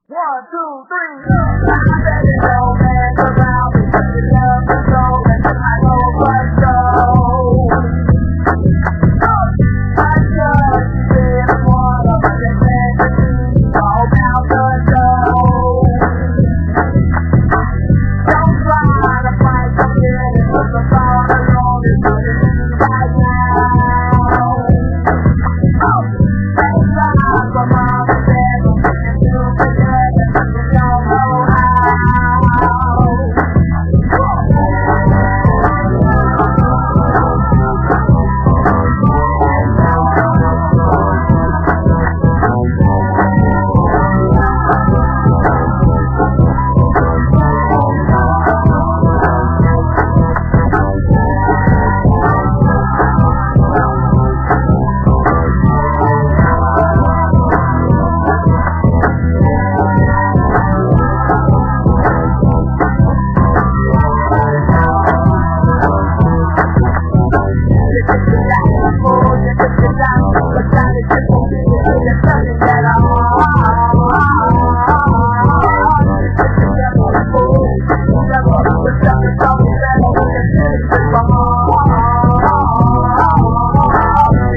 One, two, three. I said it all, man, around me, but you love me so, and I know what so. I just didn't wanna understand the truth all about the show. Don't try to fight the feeling, but the thought alone is hurting me right now. Thanks God for mom and dad for being too together, but you don't know how.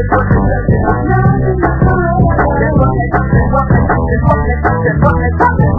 What